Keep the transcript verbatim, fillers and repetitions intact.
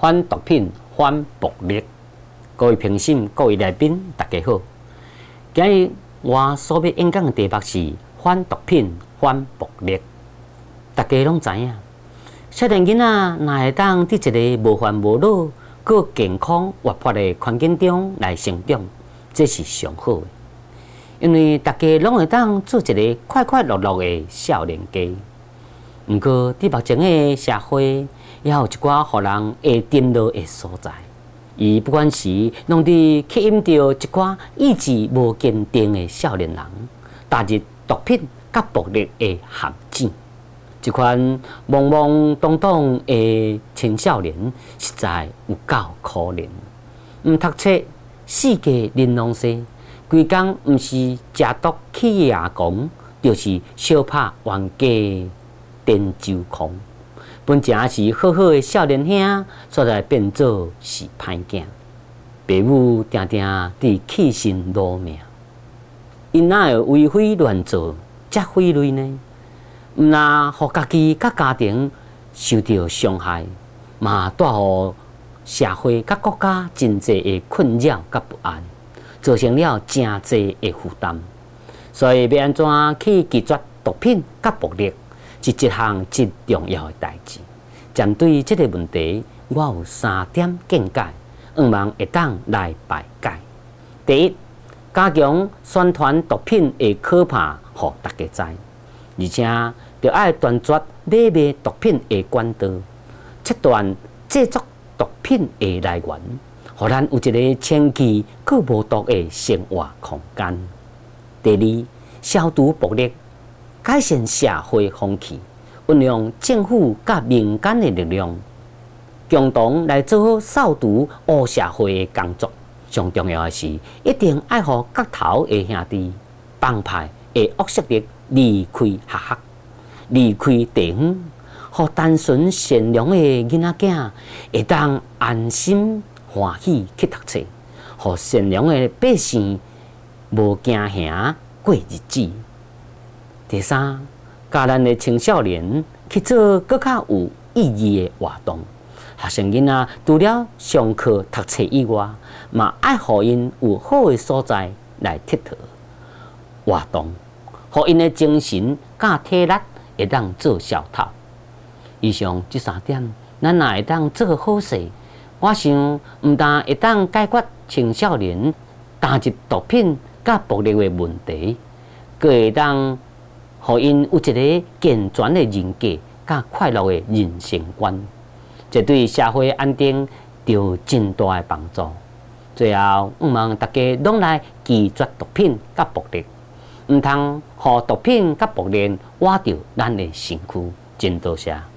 反毒品、反暴力。各位评审、各位来宾，大家好。今日我所要演讲的题目是反毒品、反暴力。大家拢知影，少年囡仔若会当伫一个无烦无恼、佮健康活泼的环境中来成长，这是上好的。因为大家拢会当做一个快快乐乐的少年家。毋过，伫目前的社会，也有一寡互人会沉落的所在。伊不管是拢伫吸引着一寡意志无坚定的少年人，踏入毒品甲暴力的陷阱。一款懵懵懂懂的青少年，实在有够可怜。毋读册，四界玲珑西，规工毋是食毒起夜狂，就是小拍冤家电周狂。本正是好好的少年兄，却来变做是歹囝。父母定定伫弃身落命，因哪会为非乱做，才毁类呢？毋但互家己甲家庭受到伤害，嘛带互社会甲国家真济的困扰甲不安，造成了真济的负担。所以要安怎去拒绝毒品甲暴力，是一项极重要的代志。针对这个问题，我有三点见解，希望会当来排解。第一，加强宣传毒品的可怕，互大家知，而且着爱断绝买卖毒品的管道，切断制作毒品的来源，互咱有一个清气佮无毒的生活空间。第二，消除暴力，改善社会风气。运用政府甲民间的力量，共同来做好扫除恶社会的工作。上重要的是，一定爱互各头的兄弟帮派的恶势力离开学校，离开地方，互单纯善良的囡仔囝会当安心欢喜去读册，互善良的百姓无惊吓过日子。第三，教咱的青少年去做更较有意义的活动。学生囡仔除了上课读册以外，嘛爱互因有好的所在来佚佗活动，互因的精神甲体力会当做消透。以上这三点，咱若会当做好势，我想毋但会当解决青少年踏入毒品甲暴力的问题，佫会当互因有一个健全的人格甲快乐的人生观，这对社会安定有真大的帮助。最后，希望大家拢来拒绝毒品甲暴力，毋通互毒品甲暴力挖掉咱的身躯。真多谢。